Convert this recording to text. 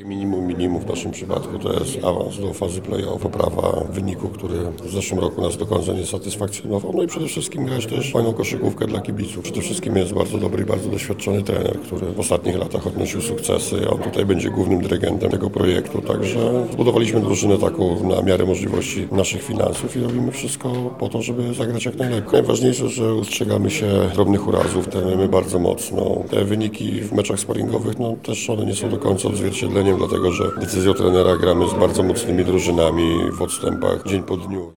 Minimum w naszym przypadku to jest awans do fazy play-off, poprawa wyniku, który w zeszłym roku nas do końca nie satysfakcjonował. No i przede wszystkim grać też fajną koszykówkę dla kibiców. Przede wszystkim jest bardzo dobry i bardzo doświadczony trener, który w ostatnich latach odnosił sukcesy. On tutaj będzie głównym dyrygentem tego projektu, także zbudowaliśmy drużynę taką na miarę możliwości naszych finansów i robimy wszystko po to, żeby zagrać jak najlepiej. Najważniejsze, że ustrzegamy się drobnych urazów, trenujemy bardzo mocno. Te wyniki w meczach sparingowych, no też one nie są do końca odzwierciedleniem, dlatego że decyzją trenera gramy z bardzo mocnymi drużynami w odstępach dzień po dniu.